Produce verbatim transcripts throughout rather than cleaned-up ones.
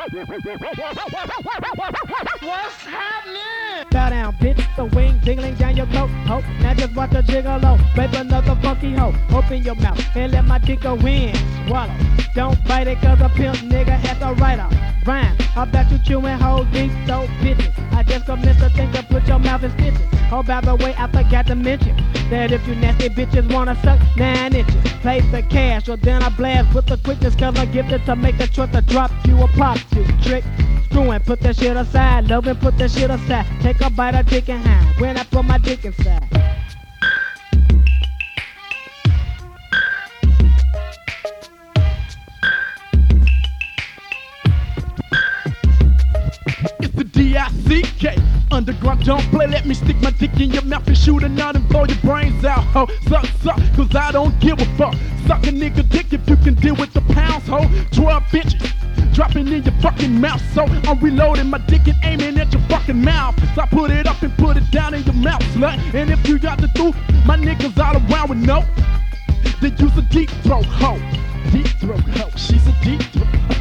What's happening? Bow down, bitch, the wing jiggling down your throat. Ho, now just watch the gigolo. Rape another funky hoe. Open your mouth and let my dick go in. Swallow. Don't bite it cause a pimp nigga has to write a rhyme. I bet you chewing hoes deep, so bitches. I just commenced to think to put your mouth in stitches. Oh, by the way, I forgot to mention that if you nasty bitches wanna suck nine inches, pay the cash or then I blast with the quickness cause I'm gifted to make the choice to drop you a pop you trick. Screw and put that shit aside, love and put that shit aside. Take a bite of dick and hide when I put my dick inside. It's the D I C K. Underground don't play, let me stick my dick in your mouth and shoot a nut and blow your brains out, ho. Suck, suck, cause I don't give a fuck. Suck a nigga dick if you can deal with the pounds, ho. twelve bitches dropping in your fucking mouth, so I'm reloading my dick and aiming at your fucking mouth. So I put it up and put it down in your mouth, slut. And if you got the truth, my niggas all around with no, they use a deep throat, ho. Deep throat, ho. She's a deep throat, ho.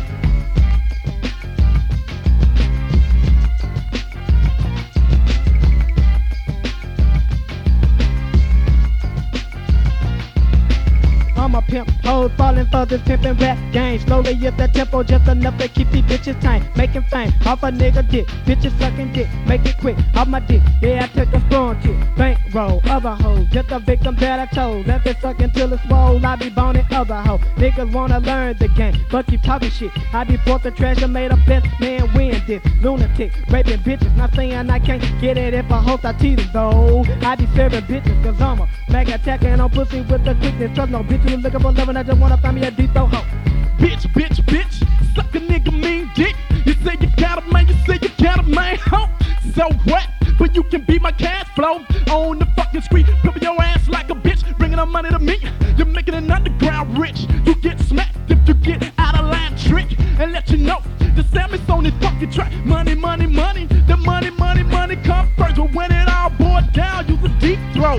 I'm a pimp, hoes falling for this pimpin' rap game. Slowly at the tempo, just enough to keep these bitches tame. Making fame off a nigga dick, bitches sucking dick. Make it quick, off my dick, yeah I took a strong kick. Bankroll, other hoes, just a victim that I told. Left it sucking till it's swole, I be boning other hoes. Niggas wanna learn the game, but keep talking shit. I be bought the treasure, made a best man win this. Lunatic, raping bitches, not saying I can't get it if I host I tease them though. I be serving bitches, cause I'm a mag attacking on pussy with the quickness. Trust no bitches looking for love and I just wanna find me a deep throat hoe. Bitch, bitch, bitch, suck a nigga mean dick. You say you got a man, you say you got a man, ho. So what? But you can be my cash flow on the fucking street, pimp your ass like a bitch, bringing the money to me. You're making an underground rich. You get smacked if you get out of line trick, and let you know the Sammy's on this fucking track. Money, money, money, the money, money, money come first. But when it all boils down, use a deep throat,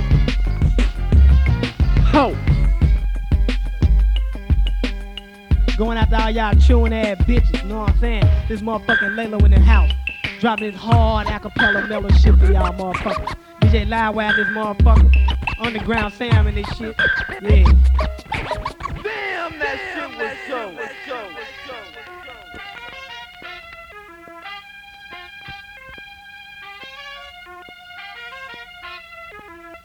ho. Going after all y'all chewing ass bitches, know what I'm saying? This motherfucking Lalo in the house. Dropping this hard acapella mellow shit for y'all motherfuckers. D J Livewire this motherfucker. Underground Sam and this shit. Yeah. Damn, that shit was so.